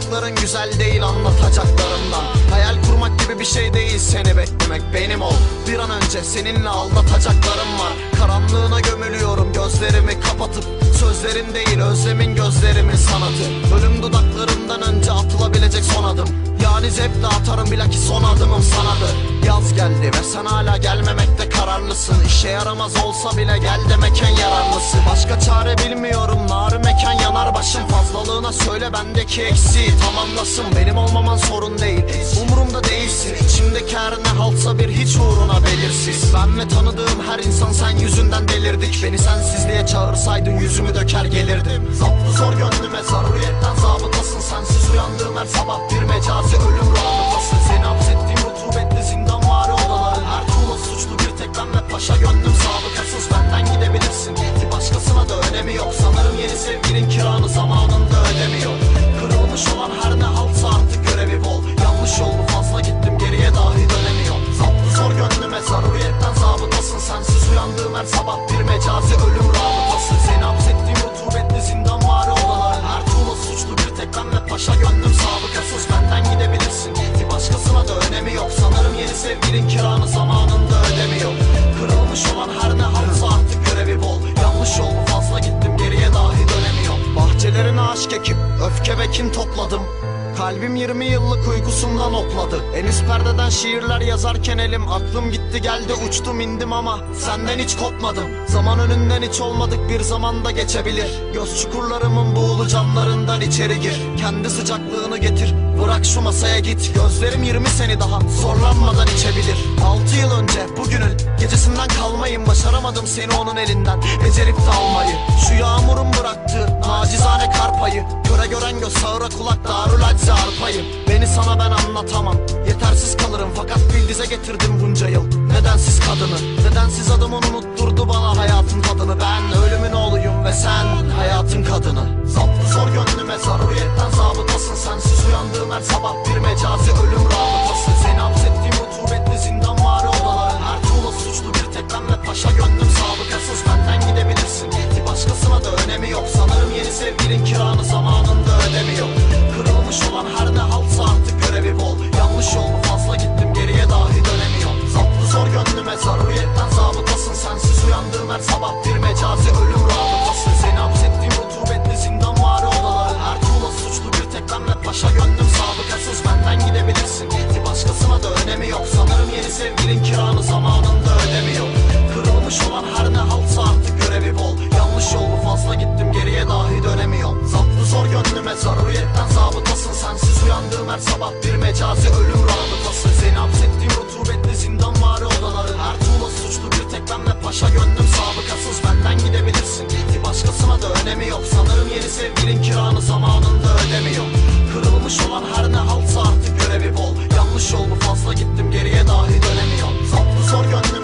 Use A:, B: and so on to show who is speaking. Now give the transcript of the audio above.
A: Konuştukların güzel değil anlatacaklarımdan. Hayal kurmak gibi bir şey değil seni beklemek, benim ol. Bir an önce seninle aldatacaklarım var. Karanlığına gömülüyorum gözlerimi kapatıp. Sözlerin değil özlemin gözlerimin sanatı. Ölüm dudaklarımdan önce atılabilecek son adım. Yani zevkle atarım bilakis son adımım sanadı. Yaz geldi ve sen hala gelmemekte kararlısın. İşe yaramaz olsa bile gel demek en yararlısı. Başka çare bilmiyorum, nar mekan yanar başım. Fazlalığına söyle bendeki eksiği tamamlasın. Benim olmaman sorun değil, umurumda değilsin. İçimdeki her ne haltsa bir hiç uğruna belirsiz. Ben ve tanıdığım her insan sen yüzünden delirdik. Beni sensizliğe çağırsaydın yüzümü döker gelirdim. Zaptı zor gönlüme zaruriyetten zabıtasın. Sensiz uyandığım her sabah bir mecazi ölüm rabıtası. Seni hapsettiğim rutubetli zindan var odaları. Her tuğla suçlu bir tek ben ve paşa gönlüm sabıkasız. Benden gidebilirsin ki başkasına da önemi yok. Sanırım yeni sevgilin kiranı zamanında ödemiyor. Kırılmış olan her ne haltsa artık görevi bol. Yanlış yol mu fazla gittim geriye dahi dönemiyor. Zaptı zor gönlüme zaruriyetten zabıtasın. Sensiz uyandığım her sabah bir mecazi ölüm rabıtası. Seni hapsettiğim rutubetli zindan var odaları. Her tuğla suçlu bir tek ben ve paşa gönlüm sabıkasız. Benden gidebilirsin ki başkasına da önemi yok. Sanırım yeni sevgilin kiranı zamanında ödemiyor. Kırılmış olan her ne haltsa artık görevi bol. Yanlış yol mu fazla gittim geriye dahi dönemiyor. Bahçelerine aşk ekip öfke ve kin topladım. Kalbim 20 yıllık uykusundan okladı. En üst perdeden şiirler yazarken elim. Aklım gitti geldi uçtum indim ama senden hiç kopmadım. Zaman önünden hiç olmadık bir zamanda geçebilir. Göz çukurlarımın buğulu camlarından içeri gir. Kendi sıcaklığını getir, bırak şu masaya git. Gözlerim 20 seni daha zorlanmadan içebilir. 6 yıl önce bugünün gecesinden kalmayın. Başaramadım seni onun elinden becerip de almayı. Şu yağmurun bıraktığı nacizane kar payı. Göre gören göz sağıra kulak darul acı arpayım. Beni sana ben anlatamam, yetersiz kalırım. Fakat bil dize getirdim bunca yıl nedensiz kadını. Nedensiz adımın unutturdu bana hayatın tadını. Ben ölümün oğluyum ve sen hayatın kadını. Zaptı zor gönlüme zaruriyetten zabıtasın. Sensiz uyandığım her sabah bir mecazi ölüm rabıtası. Seni hapsettiğim rutubetli zindan var odaları. Her tuğla suçlu bir tek ben ve paşa gönlüm sabıkasız. Benden gidebilirsin ki başkasına da önemi yok. Sanırım yeni sevgilin kiranı zamanında ödemiyor. Kırılmış olan her ne haltsa artık görevi bol. Yanlış yol mu fazla gittim geriye dahi dönemiyor. Zaptı zor gönlüme zaruriyetten zabıtasın. Sensiz uyandığım her sabah bir mecazi ölüm rabıtası. Seni hapsettiğim rutubetli zindan var odaları. Her tuğla suçlu bir tek ben ve paşa gönlüm sabıkasız. Benden gidebilirsin ki başkasına da önemi yok. Sanırım yeni sevgilin kiranı zamanında ödemiyor. Kırılmış olan her ne haltsa artık görevi bol. Yanlış yol mu fazla gittim geriye dahi dönemiyor. Zaptı zor gönlüme zaruriyetten zabıtasın. Sensiz uyandığım her sabah bir mecazi ölüm rabıtası. Seni hapsettiğim rutubetli zindan var odaları. Her tuğla suçlu bir tek ben ve paşa gönlüm sabıkasız. Benden gidebilirsin ki başkasına da önemi yok. Sanırım yeni sevgilin kiranı zamanında ödemiyor. Kırılmış olan her ne haltsa artık görevi bol. Yanlış yol mu fazla gittim geriye dahi dönemiyor. Zaptı zor gönlüme